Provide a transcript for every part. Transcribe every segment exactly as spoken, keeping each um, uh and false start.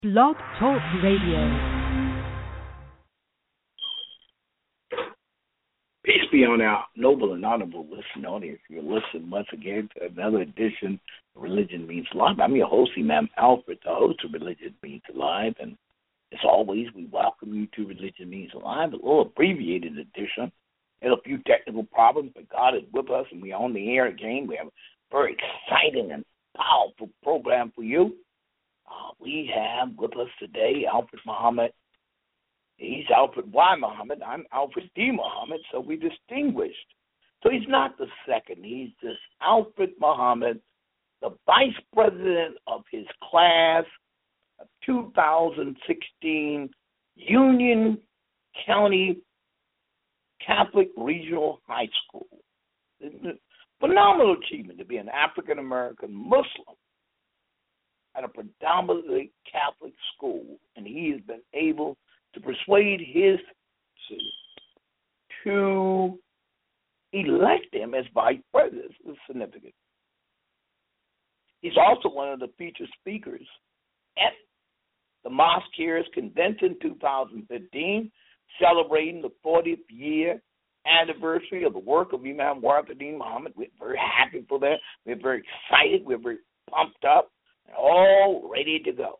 Blog Talk Radio. Peace be on our noble and honorable listening audience. You're listening once again to another edition of Religion Means Life. I'm your host, Imam Alfred, the host of Religion Means Life. And as always, we welcome you to Religion Means Life, a little abbreviated edition. Had a few technical problems, but God is with us, and we're on the air again. We have a very exciting and powerful program for you. Uh, we have with us today Alfred Muhammad. He's Alfred Y. Muhammad. I'm Alfred D. Muhammad, so we distinguished. So he's not the second. He's just Alfred Muhammad, the vice president of his class of two thousand sixteen Union County Catholic Regional High School. Phenomenal achievement to be an African-American Muslim at a predominantly Catholic school, and he has been able to persuade his city to elect him as vice president. This is significant. He's also one of the featured speakers at the Mosque Cares Convention two thousand fifteen, celebrating the fortieth year anniversary of the work of Imam Wahiduddin Muhammad. We're very happy for that. We're very excited. We're very pumped up and all ready to go.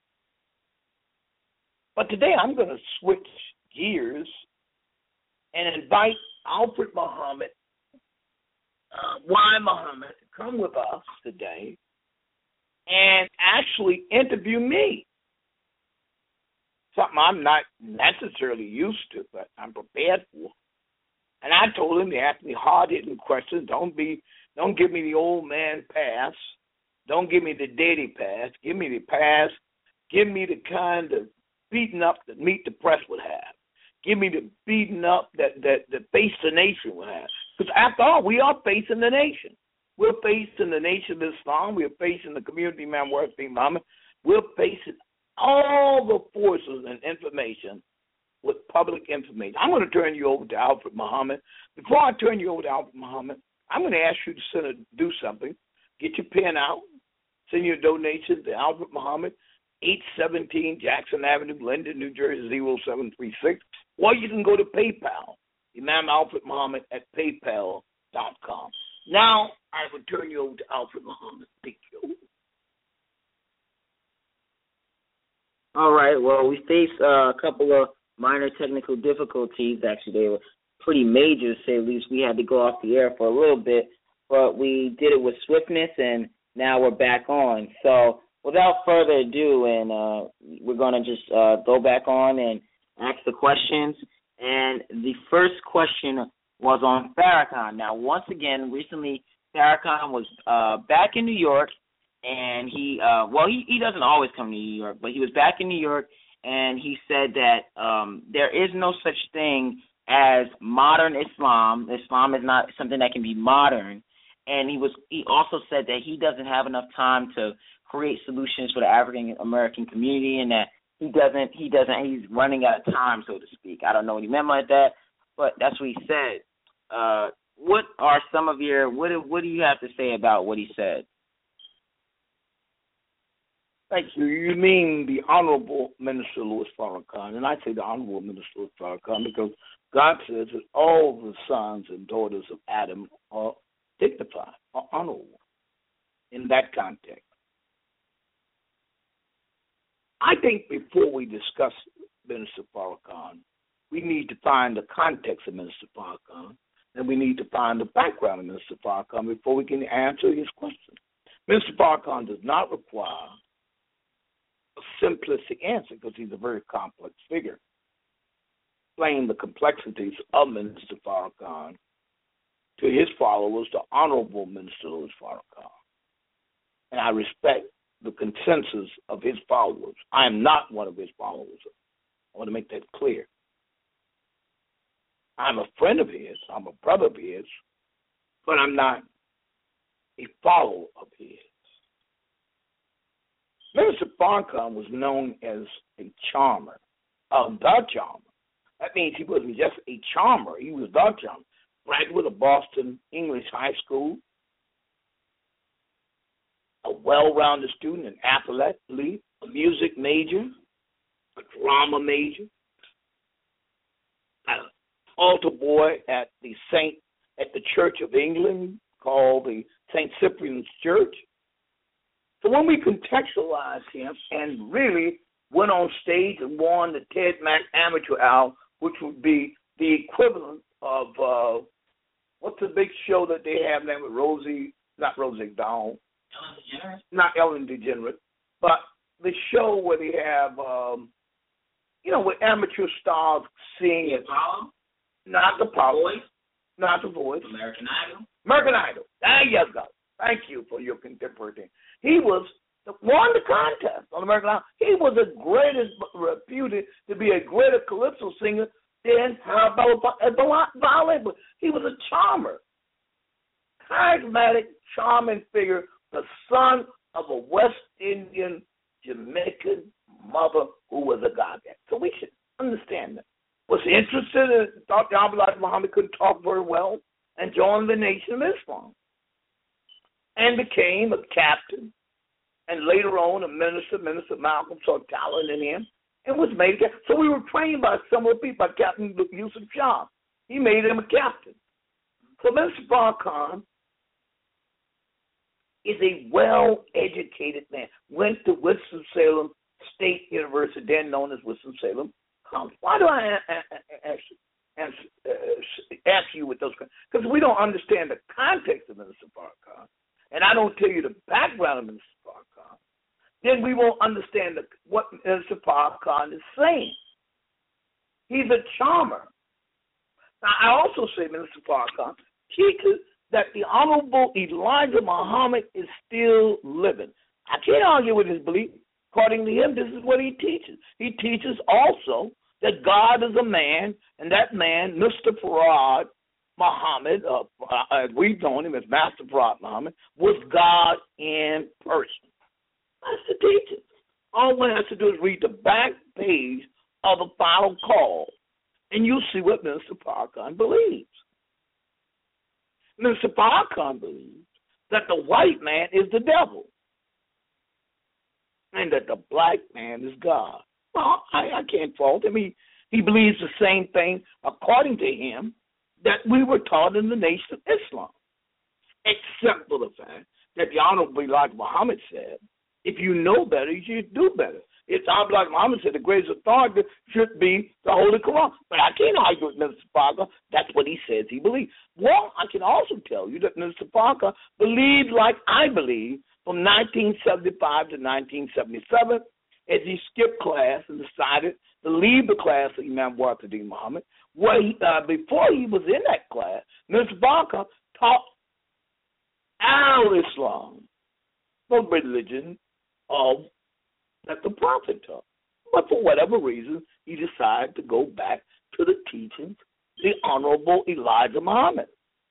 But today I'm going to switch gears and invite Alfred Muhammad, uh, Y. Muhammad, to come with us today and actually interview me. Something I'm not necessarily used to, but I'm prepared for. And I told him to ask me hard-hitting questions. Don't be, don't give me the old man pass. Don't give me the daddy pass. Give me the pass. Give me the kind of beating up that Meet the Press would have. Give me the beating up that, that, that Face the Nation would have. Because after all, we are facing the nation. We're facing the nation of Islam. We're facing the community man working Muhammad. We're facing all the forces and information with public information. I'm going to turn you over to Alfred Muhammad. Before I turn you over to Alfred Muhammad, I'm going to ask you to send a, do something. Get your pen out. Send your donation to Alfred Muhammad, eight seventeen Jackson Avenue, Linden, New Jersey, zero seven three six. Or you can go to PayPal, Imam Alfred Muhammad at paypal dot com. Now, I will turn you over to Alfred Muhammad. Thank you. All right. Well, we faced uh, a couple of minor technical difficulties. Actually, they were pretty major, to say the least. We had to go off the air for a little bit, but we did it with swiftness, and now we're back on. So without further ado, and uh, we're going to just uh, go back on and ask the questions. And the first question was on Farrakhan. Now, once again, recently Farrakhan was uh, back in New York, and he, uh, well, he, he doesn't always come to New York, but he was back in New York, and he said that um, there is no such thing as modern Islam. Islam is not something that can be modern. And he was. He also said that he doesn't have enough time to create solutions for the African American community, and that he doesn't. He doesn't. He's running out of time, so to speak. I don't know what he meant by that, but that's what he said. Uh, what are some of your? What do, What do you have to say about what he said? Thank you. You mean the Honorable Minister Louis Farrakhan, and I say the Honorable Minister Louis Farrakhan because God says that all the sons and daughters of Adam are dignified or honorable in that context. I think before we discuss Minister Farrakhan, we need to find the context of Minister Farrakhan, and we need to find the background of Minister Farrakhan before we can answer his question. Minister Farrakhan does not require a simplistic answer because he's a very complex figure. Explain the complexities of Minister Farrakhan to his followers, the Honorable Minister Louis Farrakhan. And I respect the consensus of his followers. I am not one of his followers. I want to make that clear. I'm a friend of his. I'm a brother of his. But I'm not a follower of his. Minister Farrakhan was known as a charmer, uh, the charmer. That means he wasn't just a charmer. He was the charmer. Graduate of Boston English High School, a well-rounded student, an athlete, a music major, a drama major, an altar boy at the Saint at the Church of England called the Saint Cyprian's Church. So when we contextualize him and really went on stage and won the Ted Mack Amateur Hour, which would be the equivalent of uh, what's the big show that they have now with Rosie, not Rosie Dawn, Ellen DeGeneres? Not Ellen DeGeneres, but the show where they have, um, you know, with amateur stars sing. The Apollo? Not the Apollo. Voice? Not the Voice. American Idol? American Idol. There you go. Thank you for your contemporary thing. He was won the contest on American Idol. He was the greatest, reputed to be a greater calypso singer than Bella. He was a charmer, charismatic, charming figure, the son of a West Indian Jamaican mother who was a godhead. So we should understand that. Was interested in, thought Elijah Muhammad couldn't talk very well, and joined the Nation of Islam, and became a captain, and later on a minister. Minister Malcolm saw talent in him, and was made a captain. So we were trained by similar people, by Captain Yusuf Shah. He made him a captain. So Minister Farrakhan is a well-educated man. Went to Winston-Salem State University, then known as Winston-Salem College. Why do I ask, ask, ask you with those questions? Because we don't understand the context of Minister Farrakhan, and I don't tell you the background of Minister Farrakhan, then we won't understand the, what Minister Farrakhan is saying. He's a charmer. Now, I also say Minister Farrakhan teaches that the Honorable Elijah Muhammad is still living. I can't argue with his belief. According to him, this is what he teaches. He teaches also that God is a man, and that man, Mister Farad Muhammad, uh, uh, as we've known him as Master Farad Muhammad, was God in person. That's the teaching. All one has to do is read the back page of the final call, and you'll see what Minister Farrakhan believes. Minister Farrakhan believes that the white man is the devil, and that the black man is God. Well, I, I can't fault him. He, he believes the same thing, according to him, that we were taught in the Nation of Islam, except for the fact that the Honorable Elijah Muhammad said, if you know better, you should do better. It's Elijah Muhammad said the greatest authority should be the Holy Quran. But I can't argue with Mister Farrakhan. That's what he says he believes. Well, I can also tell you that Mister Farrakhan believed like I believe from nineteen seventy-five to nineteen seventy-seven, as he skipped class and decided to leave the class of Imam Wahiduddin Muhammad. Well, he, uh, before he was in that class, Mister Farrakhan taught al-Islam, the religion of that the Prophet taught. But for whatever reason, he decided to go back to the teachings of the Honorable Elijah Muhammad.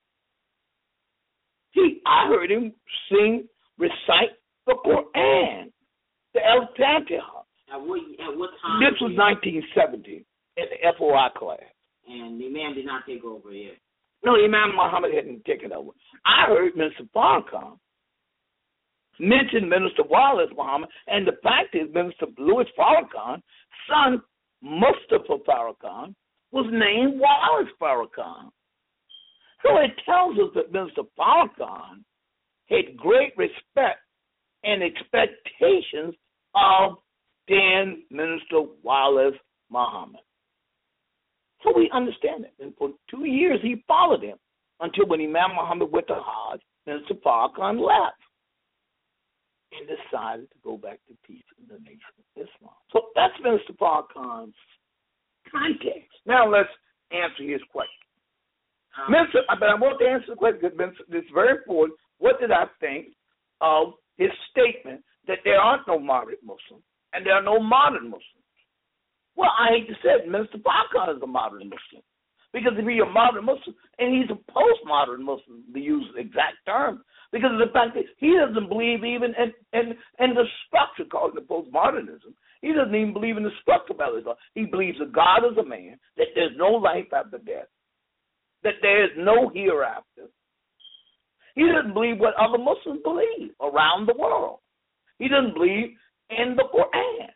He, I heard him sing, recite the Quran, the Al-Fatiha. At what, at what time? This was nineteen seventy in the F O I class. And the Imam did not take over yet. No, Imam Muhammad hadn't taken over. I heard Mister Farrakhan mention Minister Wallace Muhammad, and the fact is Minister Louis Farrakhan, son Mustafa Farrakhan, was named Wallace Farrakhan. So it tells us that Minister Farrakhan had great respect and expectations of then Minister Wallace Muhammad. So we understand it. And for two years he followed him until when Imam Muhammad went to Hajj, Minister Farrakhan left and decided to go back to teaching the Nation of Islam. So that's Minister Farrakhan's context. Now let's answer his question. Um, Minister, but I want to answer the question because it's very important. What did I think of his statement that there aren't no moderate Muslims and there are no modern Muslims? Well, I hate to say it, Minister Farrakhan is a modern Muslim. Because if he's a modern Muslim, and he's a postmodern Muslim, to use the exact term, because of the fact that he doesn't believe even in, in, in the structure called the postmodernism. He doesn't even believe in the structure of Islam. He believes that God is a man, that there's no life after death, that there is no hereafter. He doesn't believe what other Muslims believe around the world. He doesn't believe in the Quran.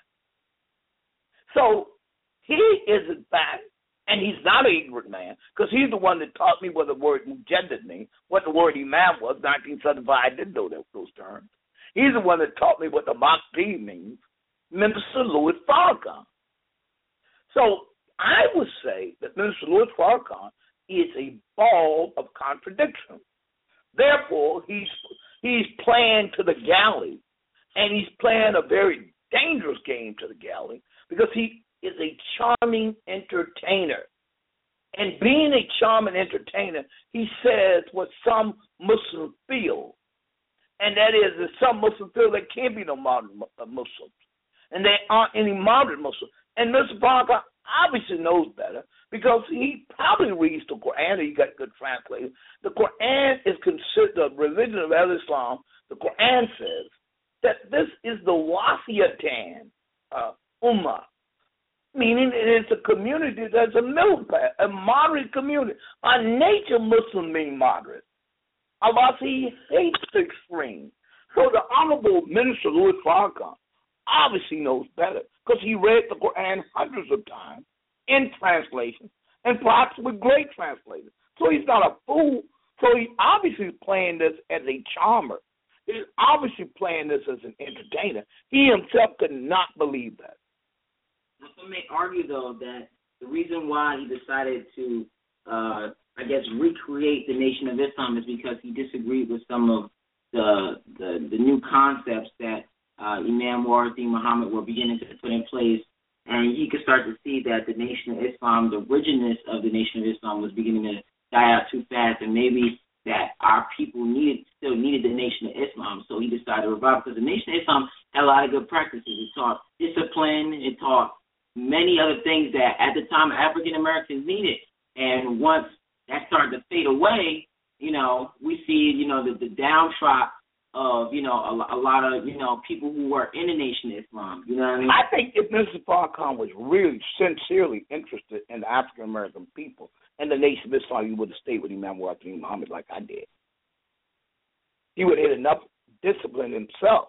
So he is, in fact, and he's not an ignorant man, because he's the one that taught me what the word mujaddid means, what the word imam was. nineteen seventy-five, I didn't know those terms. He's the one that taught me what the Mahdi means, Minister Louis Farrakhan. So I would say that Minister Louis Farrakhan is a ball of contradiction. Therefore, he's he's playing to the galley, and he's playing a very dangerous game to the galley because he is a charming entertainer. And being a charming entertainer, he says what some Muslims feel, and that is that some Muslims feel there can't be no modern Muslims, and there aren't any modern Muslims. And Mister Farrakhan obviously knows better because he probably reads the Quran, and he got good translators. The Quran is considered the religion of Islam. The Quran says that this is the Wasiyatan uh, Ummah, meaning it is a community that's a middle path, a moderate community. By nature, Muslim mean moderate. Allah, he hates the extreme. So the Honorable Minister Louis Farrakhan obviously knows better because he read the Quran hundreds of times in translation and perhaps with great translators. So he's not a fool. So he's obviously playing this as a charmer. He's obviously playing this as an entertainer. He himself could not believe that. Some may argue, though, that the reason why he decided to, uh, I guess, recreate the Nation of Islam is because he disagreed with some of the the, the new concepts that uh, Imam Warathi Muhammad were beginning to put in place, and he could start to see that the Nation of Islam, the originists of the Nation of Islam, was beginning to die out too fast, and maybe that our people needed still needed the Nation of Islam. So he decided to revive, because the Nation of Islam had a lot of good practices. It taught discipline. It taught many other things that at the time African Americans needed. And once that started to fade away, you know, we see, you know, the, the downtrodden of, you know, a, a lot of, you know, people who were in the Nation of Islam. You know what I mean? I think if Mister Farrakhan was really sincerely interested in the African American people and the Nation of Islam, he would have stayed with Imam Warathi Muhammad like I did. He would have had enough discipline himself,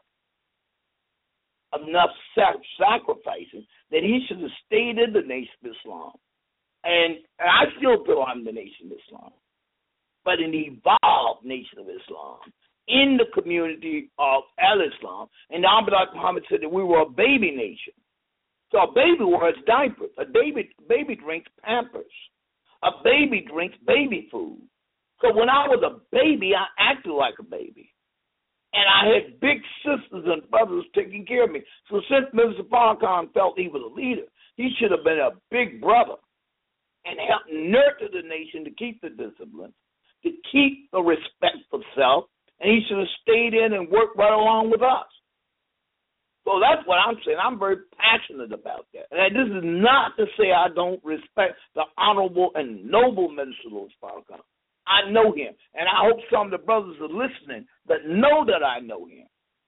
enough self-sacrificing that he should have stayed in the Nation of Islam. And, and I still feel I'm the Nation of Islam, but an evolved Nation of Islam in the community of Al-Islam. And Abdullah Muhammad said that we were a baby nation. So a baby wears diapers. A baby, baby drinks Pampers. A baby drinks baby food. So when I was a baby, I acted like a baby. And I had big sisters and brothers taking care of me. So since Mister Farrakhan felt he was a leader, he should have been a big brother and helped nurture the nation to keep the discipline, to keep the respect for self, and he should have stayed in and worked right along with us. So that's what I'm saying. I'm very passionate about that. And this is not to say I don't respect the honorable and noble Minister Louis Farrakhan. I know him, and I hope some of the brothers are listening that know that I know him.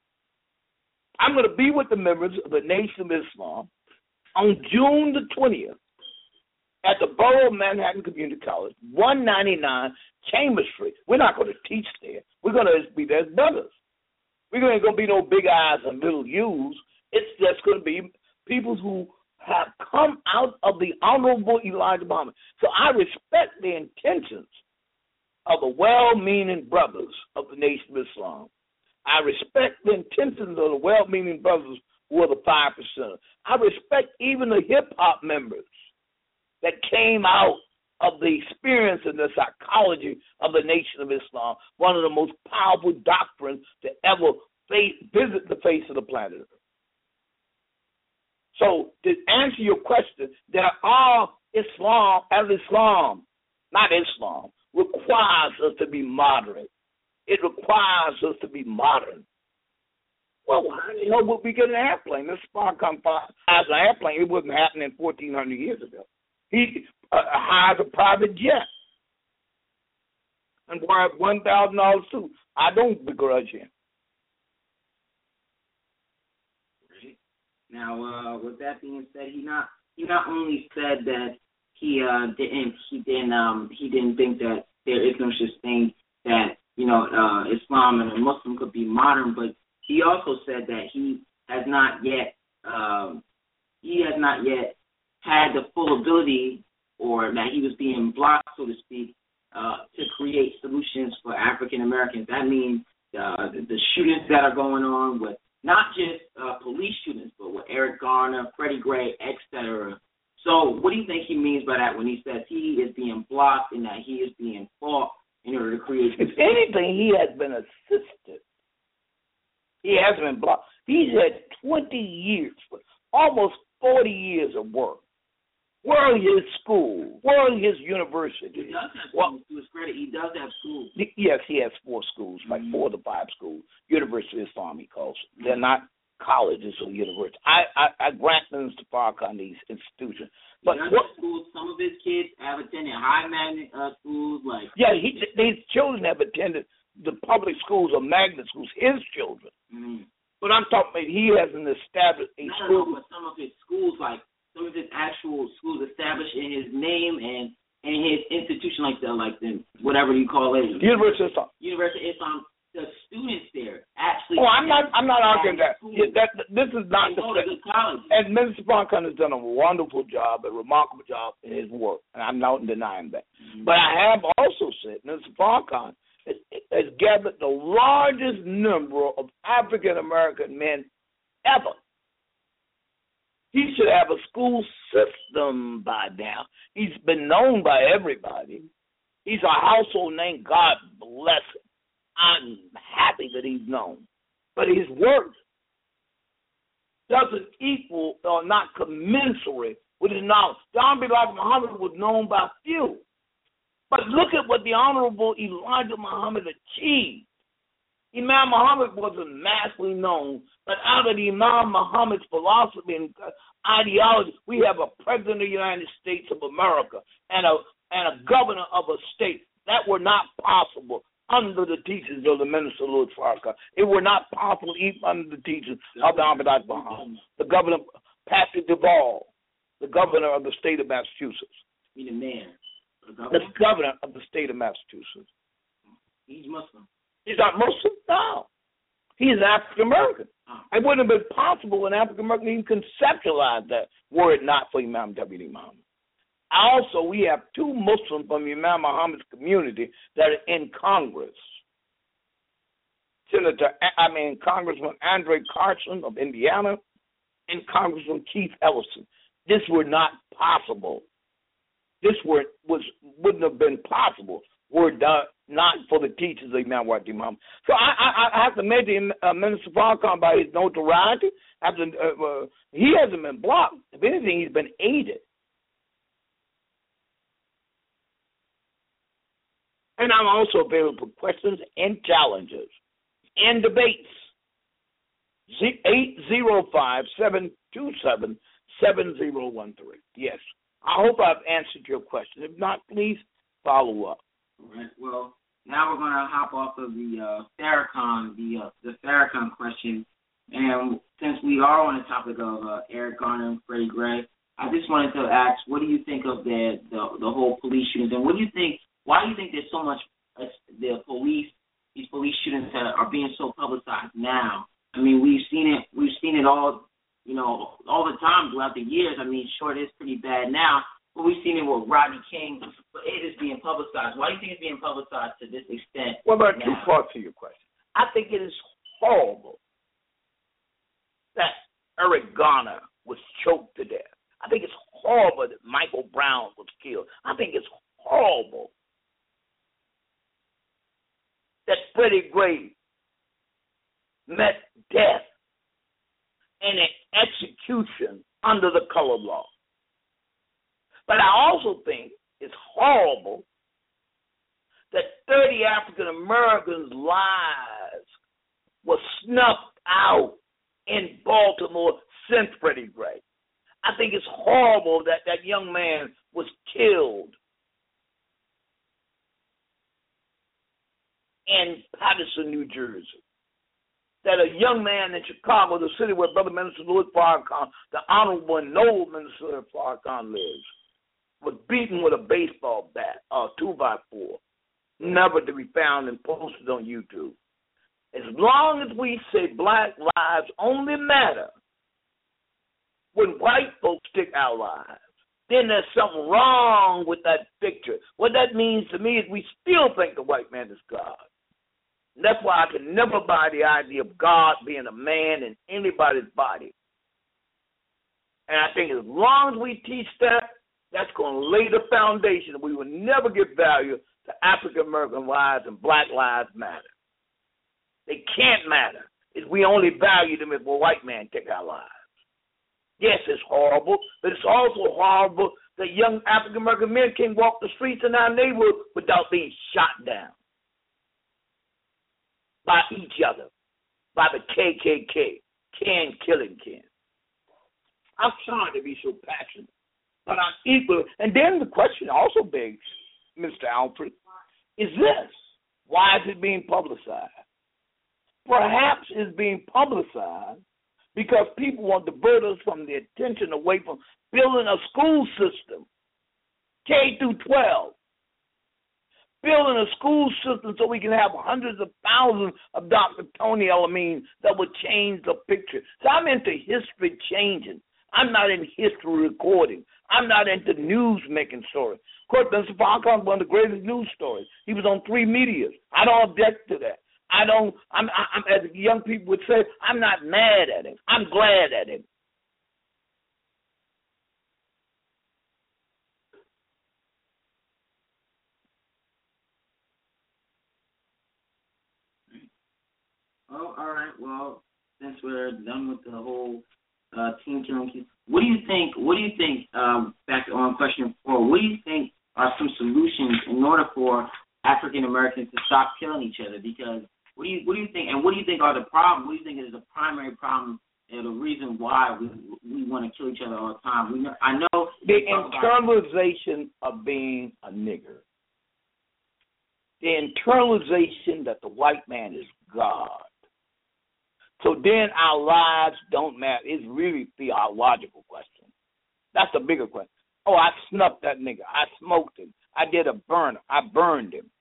I'm going to be with the members of the Nation of Islam on June the twentieth at the Borough of Manhattan Community College, one ninety-nine Chambers Street. We're not going to teach there. We're going to be there as brothers. We're ain't going to be no big eyes and little U's. It's just going to be people who have come out of the Honorable Elijah Muhammad. So I respect the intentions of the well-meaning brothers of the Nation of Islam. I respect the intentions of the well-meaning brothers who are the five percent. I respect even the hip-hop members that came out of the experience and the psychology of the Nation of Islam, one of the most powerful doctrines to ever face, visit the face of the planet. So to answer your question, there are Islam, al-Islam, not Islam, requires us to be moderate. It requires us to be modern. Well, how the hell would we get an airplane? This Farrakhan has an airplane. It wasn't happening fourteen hundred years ago. He uh, hires a private jet and worth one thousand dollars too. I don't begrudge him. Now, uh, with that being said, he not he not only said that he uh, didn't he didn't um, he didn't think that there is no such thing that you know uh, Islam and a Muslim could be modern, but he also said that he has not yet um, he has not yet had the full ability, or that he was being blocked, so to speak, uh, to create solutions for African Americans. That means uh, the, the shootings that are going on with not just uh, police shootings, but with Eric Garner, Freddie Gray, et cetera. So what do you think he means by that when he says he is being blocked and that he is being fought in order to create? If anything, he has been assisted. He hasn't been blocked. He's had twenty years, almost forty years of work. Where are his schools? Where are his universities? He does have well, schools. To his credit, he does have schools. Yes, he has four schools, like mm-hmm. four to five schools. University of Islam, he calls them. They're not colleges or universities. I, I, I grant Minister Farrakhan these institutions. But what, schools, some of his kids have attended high magnet uh, schools. like Yeah, he, these children have attended the public schools or magnet schools, his children. Mm-hmm. But I'm talking about he hasn't established a no, school. No, but some of his schools, like some of his actual schools established in his name and in his institution, like the, like the, whatever you call it. University of Islam. University of Islam. The students there actually. Oh, I'm not. I'm not arguing that. Yeah, that. This is not the. And Minister Farrakhan has done a wonderful job, a remarkable job in his work, and I'm not denying that. Mm-hmm. But I have also said Minister Farrakhan has, has gathered the largest number of African American men ever. He should have a school system by now. He's been known by everybody. He's a household name. God bless him. I'm happy that he's known. But his work doesn't equal or not commensurate with his knowledge. John B. Elijah Muhammad was known by few. But look at what the Honorable Elijah Muhammad achieved. Imam Muhammad wasn't massively known, but out of the Imam Muhammad's philosophy and ideology, we have a president of the United States of America and a, and a governor of a state that were not possible under the teachings of the Minister Louis Farrakhan. It were not possible even under the teachings of the Honorable Muhammad. The governor, Patrick Duvall, the governor of the state of Massachusetts. You mean the mayor? The governor? The governor of the state of Massachusetts. He's Muslim. He's not Muslim? No. He's African American. Oh. It wouldn't have been possible an African American even conceptualize that were it not for Imam W. Muhammad. Also, we have two Muslims from Imam Muhammad's community that are in Congress. Senator, I mean, Congressman Andre Carson of Indiana and Congressman Keith Ellison. This were not possible. This were, was, wouldn't have been possible were done not for the teachers of Imam Wadi Muhammad. So I, I, I have to mention uh, Minister Farrakhan by his notoriety. Have to, uh, uh, he hasn't been blocked. If anything, he's been aided. And I'm also available for questions and challenges and debates. eight zero five, seven two seven, seven zero one three. Yes. I hope I've answered your question. If not, please follow up. All right. Well, now we're going to hop off of the uh, Farrakhan, the uh, the Farrakhan question. And since we are on the topic of uh, Eric Garner and Freddie Gray, I just wanted to ask, what do you think of the the, the whole police shootings? And what do you think? Why do you think there's so much uh, the police, these police shootings that are being so publicized now? I mean, we've seen it, we've seen it all, you know, all the time throughout the years. I mean, sure, it is pretty bad now, but we've seen it with Rodney King, but it is being publicized. Why do you think it's being publicized to this extent? Well, there are now? two parts to your question. I think it is horrible that Eric Garner was choked to death. I think it's horrible that Michael Brown was killed. I think it's horrible that Freddie Gray met death in an execution under the color law. But I also think it's horrible that thirty African Americans' lives were snuffed out in Baltimore since Freddie Gray. I think it's horrible that that young man was killed in Paterson, New Jersey. That a young man in Chicago, the city where Brother Minister Louis Farrakhan, the Honorable and Noble Minister Farrakhan lives, was beaten with a baseball bat, a two by four, never to be found and posted on YouTube. As long as we say black lives only matter when white folks take our lives, then there's something wrong with that picture. What that means to me is we still think the white man is God. And that's why I can never buy the idea of God being a man in anybody's body. And I think as long as we teach that, that's going to lay the foundation. We will never give value to African American lives and black lives matter. They can't matter if we only value them if a white man take our lives. Yes, it's horrible, but it's also horrible that young African American men can't walk the streets in our neighborhood without being shot down by each other, by the K K K, Ken killing Ken. I'm sorry to be so passionate, but I'm equal. And then the question also begs, Mister Alfred, is this: why is it being publicized? Perhaps it's being publicized because people want to divert us from the attention away from building a school system, K through twelve, building a school system so we can have hundreds of thousands of Doctor Tony Elamine that would change the picture. So I'm into history changing. I'm not in history recording. I'm not into news making stories. Of course, Mister Farrakhan is one of the greatest news stories. He was on three medias. I don't object to that. I don't, I'm, I'm, as young people would say, I'm not mad at him. I'm glad at him. Oh, all right. Well, since we're done with the whole uh, team killing, what do you think? What do you think? Um, back on question four. What do you think are some solutions in order for African Americans to stop killing each other? Because what do you what do you think? And what do you think are the problems? What do you think is the primary problem and the reason why we we want to kill each other all the time? We know, I know the internalization of being a nigger. The internalization that the white man is God. So then our lives don't matter. It's really a theological question. That's the bigger question. Oh, I snuffed that nigga. I smoked him. I did a burn. I burned him.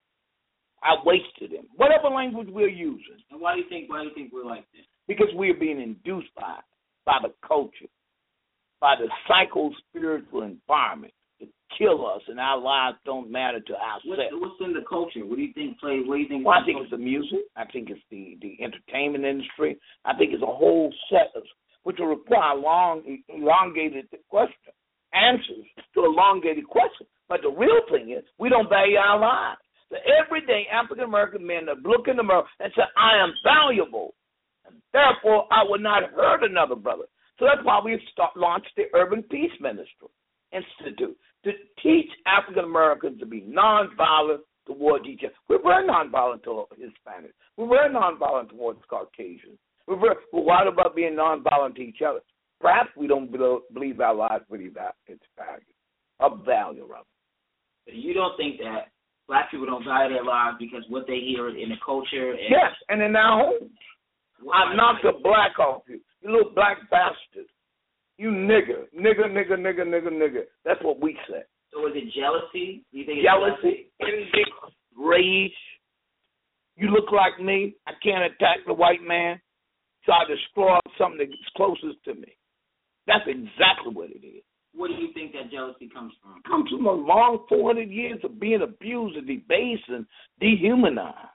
I wasted him. Whatever language we're using. And why do you think? Why do you think we're like this? Because we are being induced by by the culture, by the psycho-spiritual environment to kill us, and our lives don't matter to ourselves. What's, what's in the culture? What do you think plays? What do you think? Well, I think it's the music. I think it's the, the entertainment industry. I think it's a whole set of, which will require long, elongated question, answers to elongated questions. But the real thing is, we don't value our lives. The everyday African-American men that look in the mirror and say, I am valuable, and therefore I will not hurt another brother. So that's why we've start, launched the Urban Peace Ministry Institute, to teach African-Americans to be nonviolent towards each other. We're very nonviolent towards Hispanics. We're very nonviolent towards Caucasians. We're very, well, what about being nonviolent to each other? Perhaps we don't believe our lives really that it's value, of value, rather. You don't think that black people don't value their lives because what they hear in the culture? And yes, and in our homes. I knocked a black off you. You little black bastard. You nigger. Nigger, nigger, nigger, nigger, nigger. That's what we say. So is it jealousy? Do you think jealousy, envy, rage. You look like me. I can't attack the white man, so I destroy something that's closest to me. That's exactly what it is. What do you think that jealousy comes from? It comes from a long four hundred years of being abused and debased and dehumanized.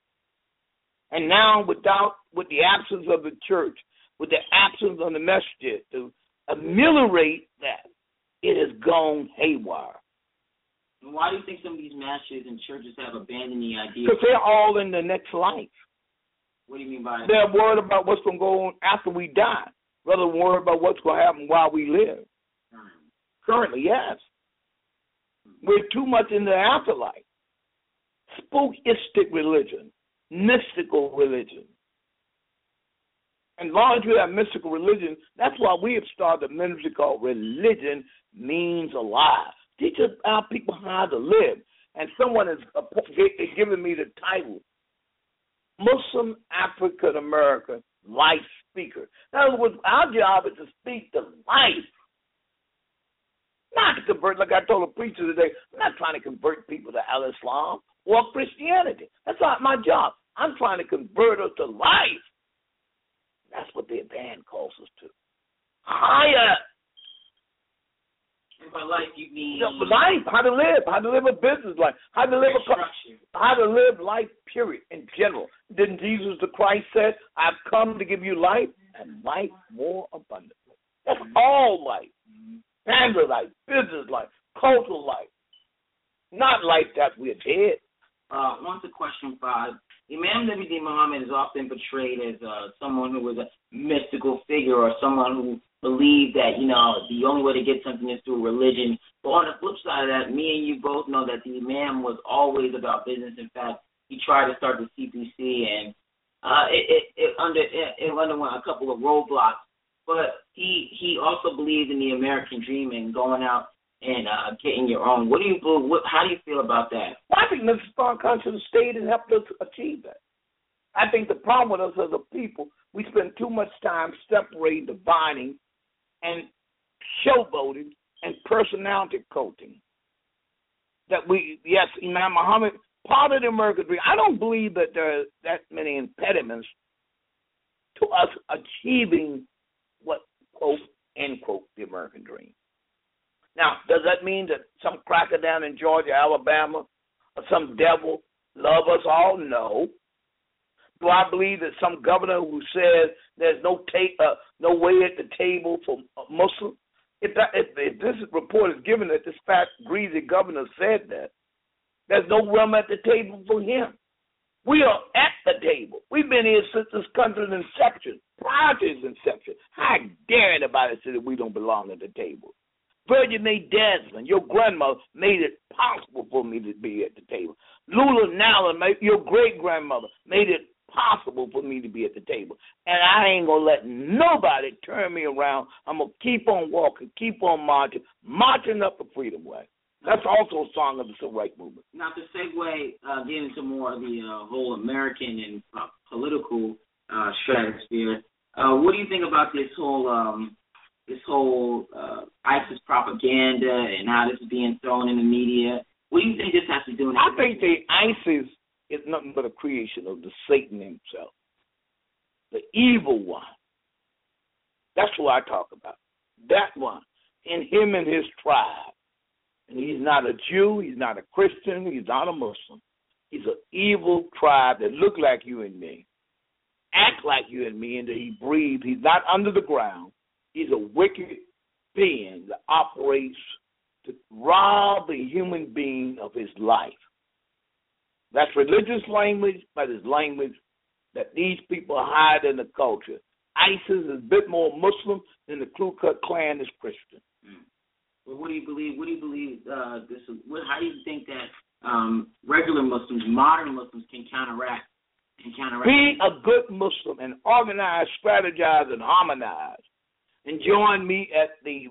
And now, without, with the absence of the church, with the absence of the masjid to ameliorate that, it has gone haywire. And why do you think some of these masjids and churches have abandoned the idea? Because they're all in the next life. What do you mean by that? They're worried about what's going to go on after we die, rather than worried about what's going to happen while we live. Hmm. Currently, yes. We're too much in the afterlife. Spookistic religion. Mystical religion. And as long as we have mystical religion, that's why we have started a ministry called Religion Means Alive. Teach our people how to live. And someone has given me the title, Muslim African American Life Speaker. In other words, our job is to speak to life. Not to convert, like I told a preacher today, I'm not trying to convert people to Al-Islam or Christianity. That's not my job. I'm trying to convert us to life. That's what the band calls us to. Higher. And by life, you mean you know, life, how to live, how to live a business life, how to live a how to live life. Period. In general, didn't Jesus the Christ said, "I've come to give you life and life more abundantly." That's mm-hmm. all life, mm-hmm. family life, business life, cultural life, not life that we're dead. Uh, on to question five. Imam W D Muhammad is often portrayed as uh, someone who was a mystical figure or someone who believed that, you know, the only way to get something is through religion. But on the flip side of that, me and you both know that the Imam was always about business. In fact, he tried to start the C P C, and uh, it, it, it, under, it, it underwent a couple of roadblocks. But he, he also believed in the American dream and going out and uh, getting your own. What do you what, how do you feel about that? Well, I think Mister Farrakhan should have stayed and helped us achieve that. I think the problem with us as a people, we spend too much time separating, dividing, and showboating and personality coating. That we, yes, Imam Muhammad, part of the American dream. I don't believe that there are that many impediments to us achieving what, quote, end quote, the American dream. Now, does that mean that some cracker down in Georgia, Alabama, or some devil love us all? No. Do I believe that some governor who says there's no ta- uh, no way at the table for Muslims? If, that, if, if this report is given that this fat, greasy governor said that, there's no room at the table for him. We are at the table. We've been here since this country's inception, prior to its inception. How dare anybody say that we don't belong at the table? Virgin May Desmond, your grandmother, made it possible for me to be at the table. Lula Nalla, your great-grandmother, made it possible for me to be at the table. And I ain't going to let nobody turn me around. I'm going to keep on walking, keep on marching, marching up the freedom way. That's also a song of the civil rights movement. Now, to segue, uh, get into more of the uh, whole American and uh, political uh, stratosphere, uh, what do you think about this whole... Um, this whole uh, ISIS propaganda and how this is being thrown in the media? What do you think this has to do with it? I think the ISIS is nothing but a creation of the Satan himself, the evil one. That's who I talk about, that one, in him and his tribe. And he's not a Jew, he's not a Christian, he's not a Muslim. He's an evil tribe that look like you and me, act like you and me, and that he breathes. He's not under the ground. He's a wicked being that operates to rob the human being of his life. That's religious language, but it's language that these people hide in the culture. ISIS is a bit more Muslim than the Ku Klux Klan is Christian. Mm. Well, what do you believe? What do you believe? Uh, this? What, how do you think that um, regular Muslims, modern Muslims, can counteract and counteract? Be a good Muslim and organize, strategize, and harmonize. And join me at the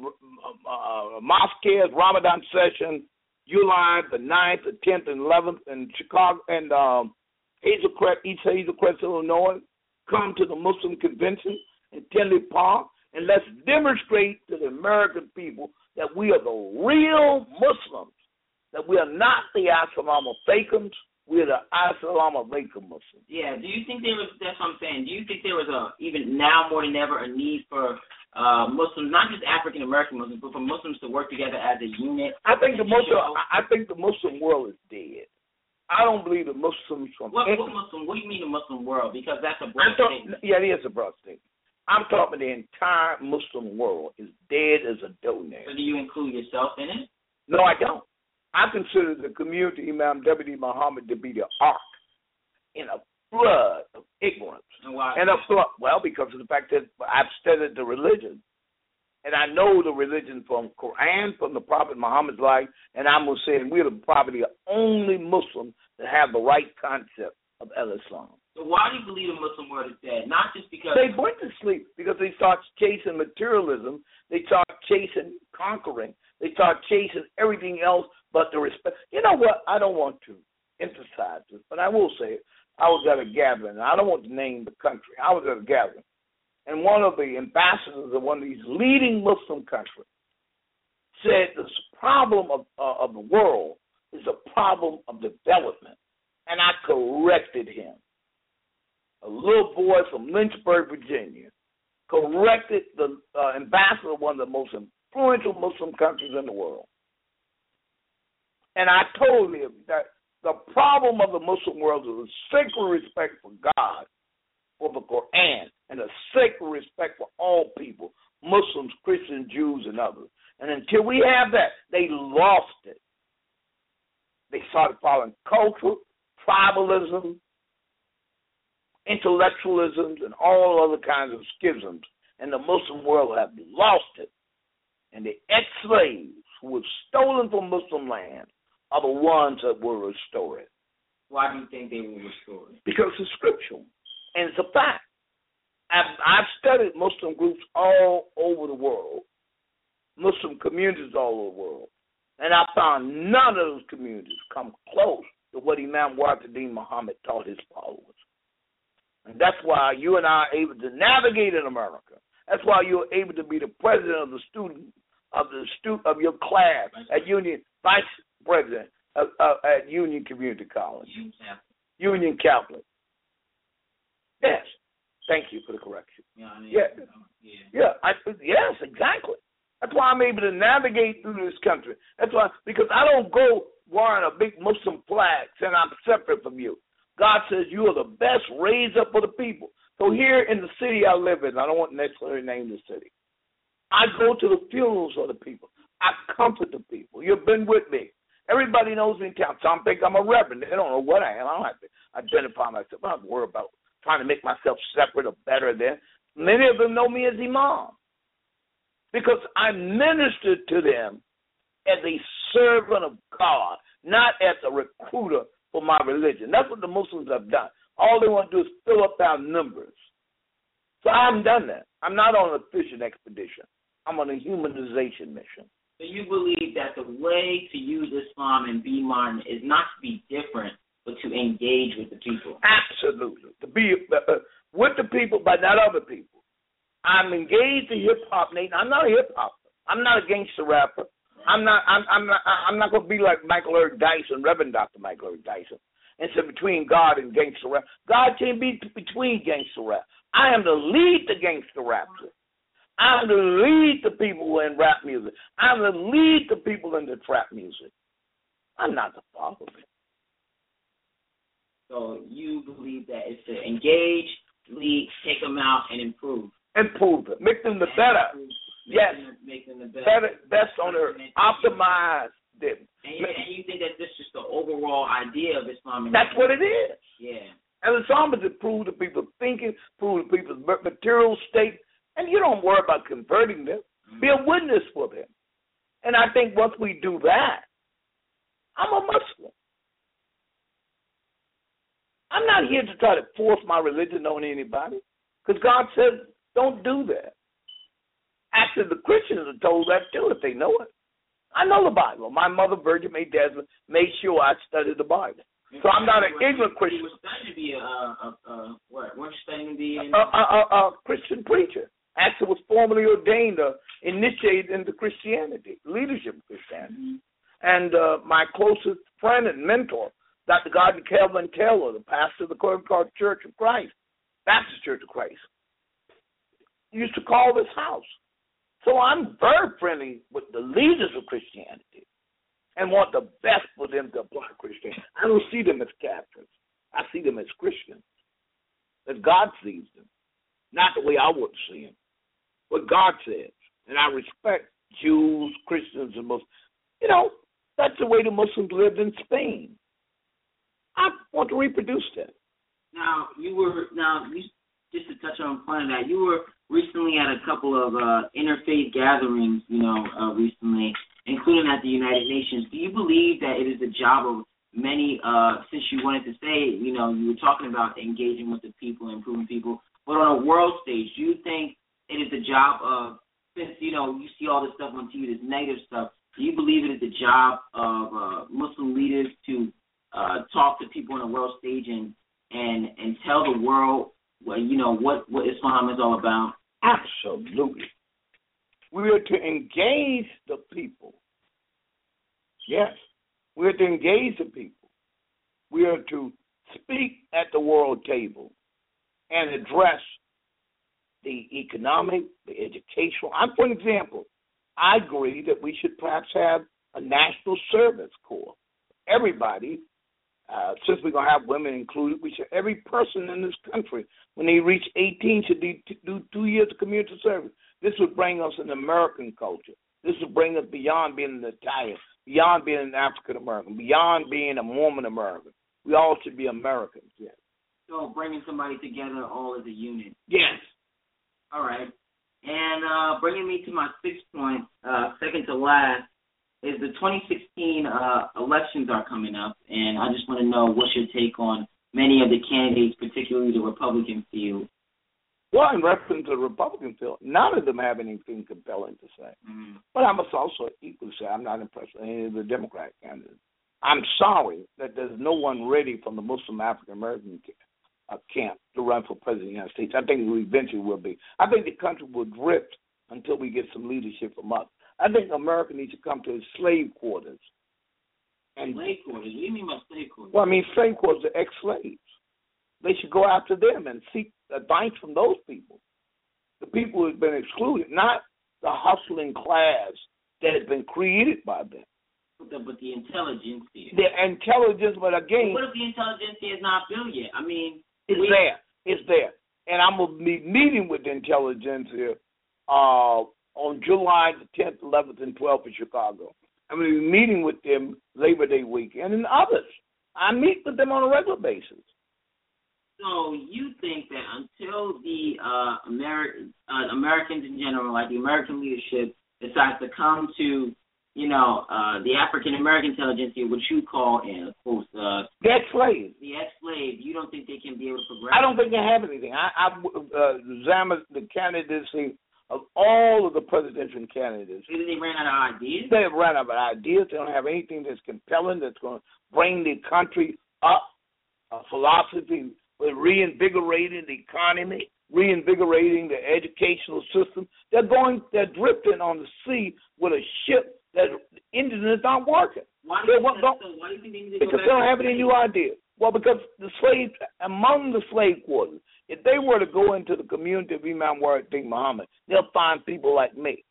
uh, Mosque's Ramadan session, July the ninth, the tenth, and eleventh in Chicago and um, Hazelcrest, East Hazelcrest, Illinois. Come to the Muslim convention in Tinley Park, and let's demonstrate to the American people that we are the real Muslims, that we are not the Assalamu Alaikum, we are the Assalamu Alaikum Muslims. Yeah, do you think there was, that's what I'm saying, do you think there was a, even now more than ever, a need for uh, Muslims, not just African American Muslims, but for Muslims to work together as a unit? I think the Muslim, I think the Muslim world is dead. I don't believe the Muslims from what, what Muslim? What do you mean the Muslim world? Because that's a broad talk, statement. Yeah, it is a broad statement. I'm talking the entire Muslim world is dead as a doornail. So do you include yourself in it? No, I don't. I consider the community Imam W D Muhammad to be the ark in a flood of ignorance. And why? And a flood, well, because of the fact that I've studied the religion. And I know the religion from Quran, from the Prophet Muhammad's life, and I'm going to say we're the, probably the only Muslim that have the right concept of Islam. So why do you believe the Muslim world is dead? Not just because... They went to sleep because they start chasing materialism. They start chasing conquering. They start chasing everything else but the respect. You know what? I don't want to emphasize this, but I will say it. I was at a gathering. I don't want to name the country. I was at a gathering. And one of the ambassadors of one of these leading Muslim countries said this problem of, uh, of the world is a problem of development. And I corrected him. a little boy from Lynchburg, Virginia, corrected the uh, ambassador of one of the most influential Muslim countries in the world. And I told him that the problem of the Muslim world is a sacred respect for God, for the Quran, and a sacred respect for all people, Muslims, Christians, Jews, and others. And until we have that, they lost it. They started following culture, tribalism, intellectualisms, and all other kinds of schisms. And the Muslim world have lost it. And the ex-slaves who were stolen from Muslim land are the ones that will restore it. Why do you think they will restore it? Because it's scriptural, and it's a fact. I've, I've studied Muslim groups all over the world, Muslim communities all over the world, and I found none of those communities come close to what Imam Wahid Muhammad taught his followers. And that's why you and I are able to navigate in America. That's why you're able to be the president of the student of the stu- of your class at Union, vice president of, uh, at Union Community College, Union Catholic. Yes. Thank you for the correction. Yeah, I mean, yeah, yeah, yeah. I, yes, exactly. That's why I'm able to navigate through this country. That's why, because I don't go wearing a big Muslim flag saying I'm separate from you. God says you are the best, raised up for the people. So here in the city I live in, I don't want to necessarily name the city, I go to the funerals of the people. I comfort the people. You've been with me. Everybody knows me in town. Some think I'm a reverend. They don't know what I am. I don't have to identify myself. I don't have to worry about trying to make myself separate or better than. Many of them know me as Imam because I ministered to them as a servant of God, not as a recruiter for my religion. That's what the Muslims have done. All they want to do is fill up our numbers. So I haven't done that. I'm not on a fishing expedition. I'm on a humanization mission. So you believe that the way to use Islam and be modern is not to be different, but to engage with the people? Absolutely. To be uh, with the people, but not other people. I'm engaged in hip-hop, Nate. I'm not a hip-hopper. I'm not a gangster rapper. I'm not I'm I'm not I'm not gonna be like Michael Eric Dyson, Reverend Doctor Michael Eric Dyson, and say between God and gangster rap. God can't be between gangster rap. I am to lead the gangster rappers. I'm to lead the people who are in rap music. I'm to lead the people in the trap music. I'm not the father. So you believe that it's to engage, lead, take them out, and improve. Improve it. Make them the better. Improve. Make Yes. them, make them the best. Better, best on earth. Optimize them. And you, and you think that this is the overall idea of Islam? That's what it is. Yeah. And Islam is to prove to people's thinking, prove to people's material state, and you don't worry about converting them. Mm-hmm. Be a witness for them. And I think once we do that, I'm a Muslim. I'm not here to try to force my religion on anybody, because God says don't do that. Actually, the Christians are told that too if they know it. I know the Bible. My mother, Virgin Mary Desmond, made sure I studied the Bible. So I'm not an ignorant Christian. You were studying to be a, a, a what? Weren't you studying to be a, a, a, a Christian preacher? Actually, was formally ordained, uh, initiated into Christianity, leadership of Christianity. Mm-hmm. And uh, my closest friend and mentor, Doctor Gardner Kelvin Taylor, the pastor of the Corn Called Church of Christ, Baptist Church of Christ, used to call this house. So I'm very friendly with the leaders of Christianity and want the best for them to apply Christianity. I don't see them as Catholics. I see them as Christians, as God sees them, not the way I would see them, what God says. And I respect Jews, Christians, and Muslims. You know, that's the way the Muslims lived in Spain. I want to reproduce that. Now, you were, now, you, just to touch on a point of that, you were recently at a couple of uh, interfaith gatherings, you know, uh, recently, including at the United Nations. Do you believe that it is the job of many, uh, since you wanted to say, you know, you were talking about engaging with the people, improving people, but on a world stage, do you think it is the job of, since, you know, you see all this stuff on T V, this negative stuff, do you believe it is the job of uh, Muslim leaders to uh, talk to people on a world stage and, and, and tell the world, well, you know, what, what Islam is all about? Absolutely. We are to engage the people. Yes. We are to engage the people. We are to speak at the world table. and address the economic, the educational. I'm, for example, I agree that we should perhaps have a national service corps. Everybody, uh, since we're going to have women included, we should, every person in this country, when they reach eighteen, should do, do two years of community service. This would bring us an American culture. This would bring us beyond being an Italian, beyond being an African American, beyond being a Mormon American. We all should be Americans, yes. So bringing somebody together all as a unit. Yes. All right. And uh, bringing me to my sixth point, uh, second to last, is the twenty sixteen uh, elections are coming up, and I just want to know what's your take on many of the candidates, particularly the Republican field. Well, in reference to the Republican field, none of them have anything compelling to say. Mm-hmm. But I must also equally say I'm not impressed with any of the Democrat candidates. I'm sorry that there's no one ready from the Muslim African American uh, camp to run for president of the United States. I think we eventually will be. I think the country will drift until we get some leadership from us. I think America needs to come to its slave quarters. And slave quarters? What do you mean by slave quarters? Well, I mean slave quarters are ex-slaves. They should go after them and seek advice from those people, the people who have been excluded, not the hustling class that has been created by them. But the, but the intelligence here. The intelligence, but again... But what if the intelligence is not built yet? I mean... It's we, there. It's there. And I'm going to be meeting with the intelligence here uh, on July the tenth, eleventh, and twelfth in Chicago. I'm going to be meeting with them Labor Day weekend and others. I meet with them on a regular basis. So you think that until the uh, Ameri- uh, Americans in general, like the American leadership, decides to come to, you know, uh, the African American intelligentsia, which you call, and of course, uh, the ex-slaves, the ex-slaves, you don't think they can be able to progress? I don't think they have anything. I, I uh, examined the candidacy of all of the presidential candidates. Maybe they ran out of ideas. They have ran out of ideas. They don't have anything that's compelling, that's going to bring the country up. A philosophy. We're reinvigorating the economy, reinvigorating the educational system. They're going, they're drifting on the sea with a ship that the engine is not working. Why do you think that's so? Why do you think they need to Because go back they don't to have any new ideas. Well, because the slaves, among the slave quarters, if they were to go into the community of Imam Warid Muhammad, they'll find people like me.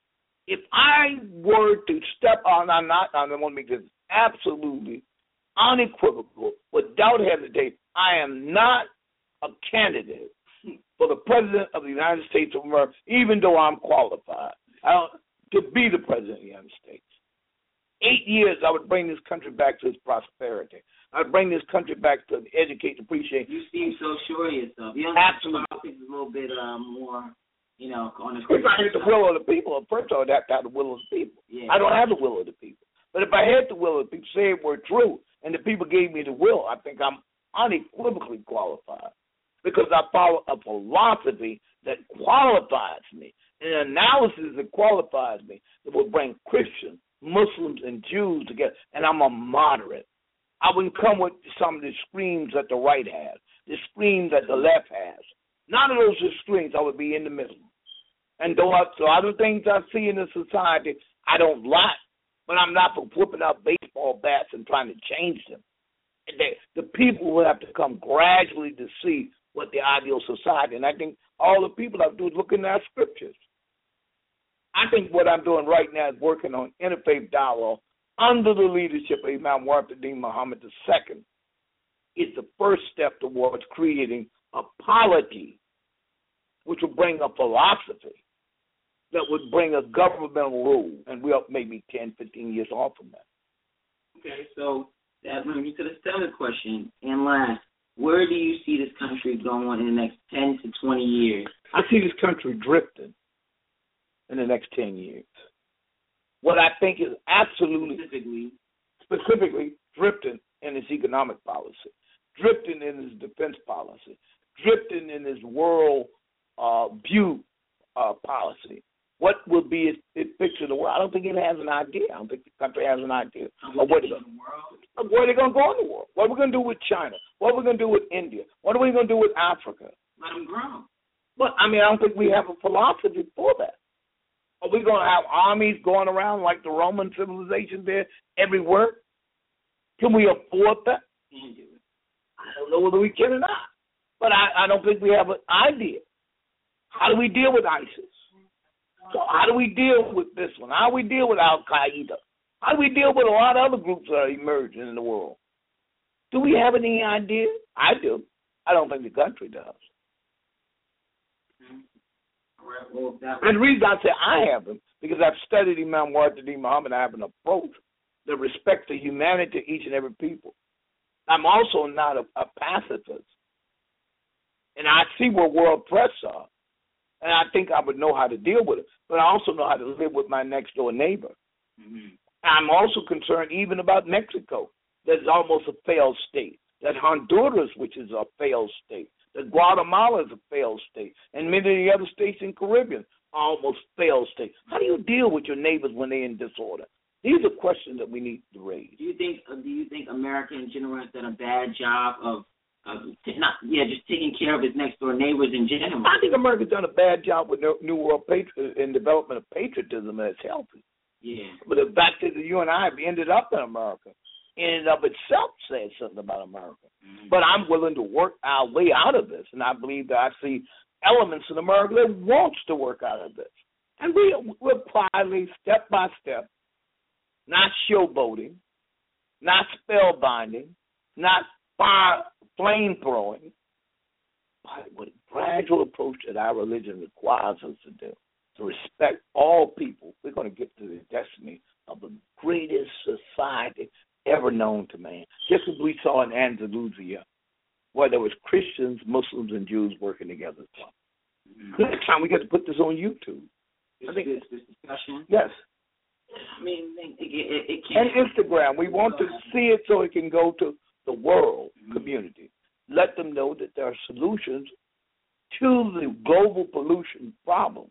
If I were to step on, I'm not, I want to make this absolutely unequivocal, without hesitation, I am not a candidate for the president of the United States of America, even though I'm qualified I don't, to be the president of the United States. Eight years, I would bring this country back to its prosperity. I would bring this country back to educate, appreciate. You seem so sure of yourself. You don't Absolutely. Politics is a little bit uh, more, you know, on the. If I had the will of the people, first I would have to have the will of the people. Yeah. I don't have the will of the people. But if I had the will of the people, say it were true, and the people gave me the will, I think I'm unequivocally qualified because I follow a philosophy that qualifies me, an analysis that qualifies me, that will bring Christians, Muslims, and Jews together, and I'm a moderate. I wouldn't come with some of the extremes that the right has, the extremes that the left has. None of those extremes. I would be in the middle. And though I, so other things I see in the society I don't like, but I'm not for whipping out baseball bats and trying to change them. They, the people will have to come gradually to see what the ideal society, and I think all the people have to do is look in our scriptures. I think what I'm doing right now is working on interfaith dialogue under the leadership of Imam Warid Muhammad the Second. It's the first step towards creating a polity which will bring a philosophy that would bring a governmental rule, and we're maybe ten, fifteen years off from that. Okay, so that brings me to the seventh question. And last, where do you see this country going in the next ten to twenty years? I see this country drifting in the next ten years. What I think is absolutely, specifically, specifically drifting in its economic policy, drifting in its defense policy, drifting in its world uh, view uh, policy. What will be its, its picture of the world? I don't think it has an idea. I don't think the country has an idea of where they're going to go in the world. What are we going to do with China? What are we going to do with India? What are we going to do with Africa? Let them grow. But, I mean, I don't think we have a philosophy for that. Are we going to have armies going around like the Roman civilization there everywhere? Can we afford that? Can't do it. I don't know whether we can or not. But I, I don't think we have an idea. How do we deal with ISIS? So how do we deal with this one? How do we deal with Al-Qaeda? How do we deal with a lot of other groups that are emerging in the world? Do we have any idea? I do. I don't think the country does. Right, well, that and the reason I say I haven't, because I've studied Imam Muhammad Muhammad, I have an approach that respects the humanity of each and every people. I'm also not a, a pacifist. And I see where world threats are. And I think I would know how to deal with it. But I also know how to live with my next door neighbor. Mm-hmm. I'm also concerned even about Mexico. That's almost a failed state. That Honduras, which is a failed state. That Guatemala is a failed state. And many of the other states in the Caribbean are almost failed states. How do you deal with your neighbors when they're in disorder? These are questions that we need to raise. Do you think uh, Do you think America in general has done a bad job of, of t- not yeah just taking care of its next door neighbors in general? I think America's done a bad job with New World patri- in development of patriotism, and it's healthy. Yeah. But the fact is that you and I have ended up in America, in and of itself says something about America. Mm-hmm. But I'm willing to work our way out of this, and I believe that I see elements in America that wants to work out of this. And we, we're quietly, step by step, not showboating, not spellbinding, not fire, flame throwing, but with a gradual approach that our religion requires us to do, to respect all people. We're going to get to the destiny of the greatest society ever known to man. Just as we saw in Andalusia, where there was Christians, Muslims, and Jews working together. Mm-hmm. Next time we get to put this on YouTube. This, I think this, this discussion. Yes. I mean, it, it, it can't. And Instagram. We want to see it so it can go to the world mm-hmm. community. Let them know that there are solutions to the global pollution problems.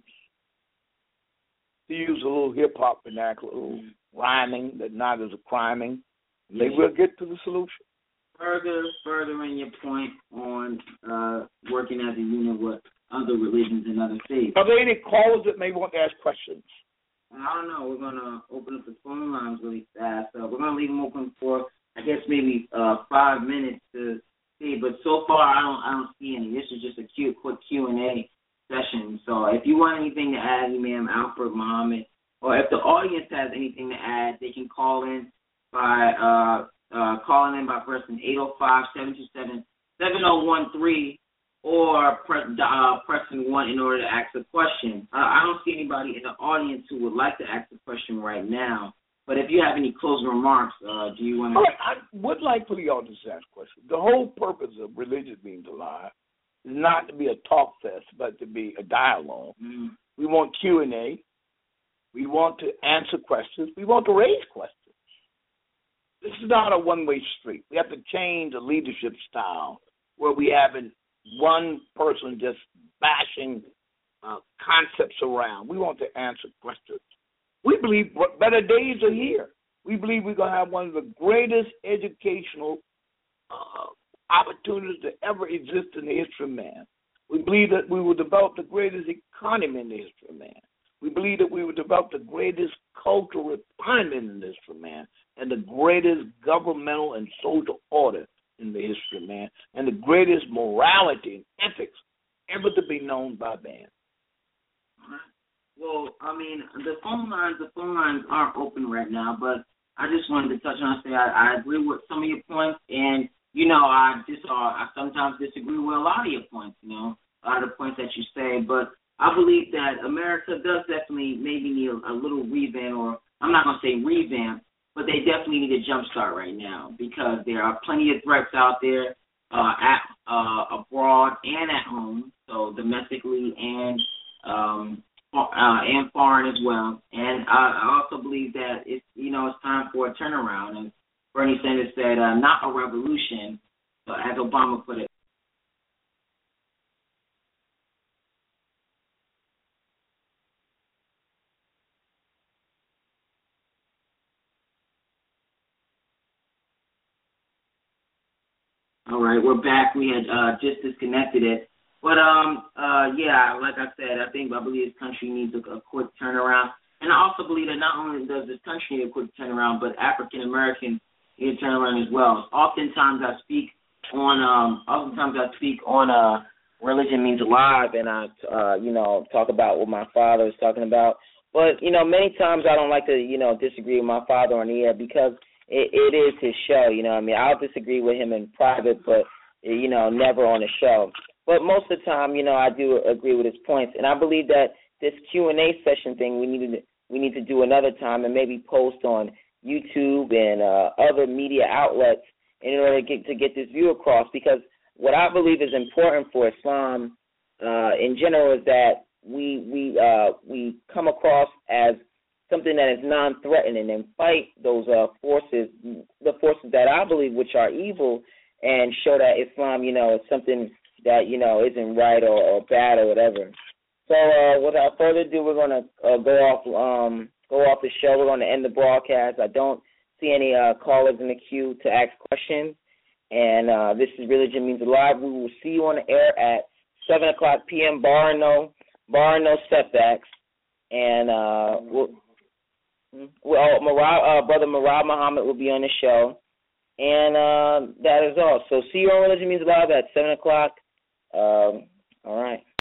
To use a little hip hop vernacular, a little mm-hmm. rhyming that not as a criming, they will get to the solution. Further, furthering your point on uh, working as a unit with other religions and other faiths. Are there any callers that may want to ask questions? I don't know. We're going to open up the phone lines really fast. Uh, we're going to leave them open for, I guess, maybe uh, five minutes to see. But so far, I don't I don't see any. This is just a cute, quick Q and A session. So if you want anything to add, Imam Alfred Muhammad, or if the audience has anything to add, they can call in by uh, uh, calling in by pressing eight oh five, seven two seven, seven oh one three or press, uh, pressing one in order to ask a question. Uh, I don't see anybody in the audience who would like to ask a question right now. But if you have any closing remarks, uh, do you want to? I would like for the audience to ask questions. The whole purpose of religion being alive is not to be a talk fest, but to be a dialogue. Mm. We want Q and A. We want to answer questions. We want to raise questions. This is not a one-way street. We have to change the leadership style where we haven't one person just bashing uh, concepts around. We want to answer questions. We believe better days are here. We believe we're going to have one of the greatest educational uh, opportunities that ever exist in the history of man. We believe that we will develop the greatest economy in the history of man. We believe that we will develop the greatest cultural refinement in the history of man and the greatest governmental and social order in the history of man and the greatest morality and ethics ever to be known by man. Well, I mean, the phone lines, the phone lines aren't open right now, but I just wanted to touch on, say I, I agree with some of your points, and, you know, I just uh, I sometimes disagree with a lot of your points, you know, a lot of the points that you say, but I believe that America does definitely maybe need a, a little revamp, or I'm not going to say revamp, but they definitely need a jump start right now because there are plenty of threats out there uh, at uh, abroad and at home, so domestically and um, uh, and foreign as well. And I, I also believe that it's you know it's time for a turnaround. And Bernie Sanders said, uh, not a revolution, but as Obama put it. All right, we're back. We had uh, just disconnected it. But, um, uh, yeah, like I said, I think I believe this country needs a, a quick turnaround. And I also believe that not only does this country need a quick turnaround, but African-Americans need a turnaround as well. Oftentimes I speak on um oftentimes I speak on uh Religion Means Alive, and I uh you know talk about what my father is talking about. But you know many times I don't like to you know disagree with my father on the air because it, it is his show. You know what I mean, I'll disagree with him in private, but you know never on the show. But most of the time, you know I do agree with his points, and I believe that this Q and A session thing we need to we need to do another time and maybe post on YouTube and uh, other media outlets in order to get to get this view across, because what I believe is important for Islam uh, in general is that we we uh, we come across as something that is non-threatening and fight those uh, forces, the forces that I believe which are evil, and show that Islam, you know, is something that you know isn't right or, or bad or whatever. So uh, without further ado, we're going to uh, go off um, go off the show. We're going to end the broadcast. I don't see any uh, callers in the queue to ask questions. And uh, this is Religion Means Alive. We will see you on the air at seven o'clock p.m., barring no, barring no setbacks. And uh, we'll, well, Marab, uh, Brother Marab Muhammad will be on the show. And uh, that is all. So see you on Religion Means Alive at seven o'clock. Um, all right.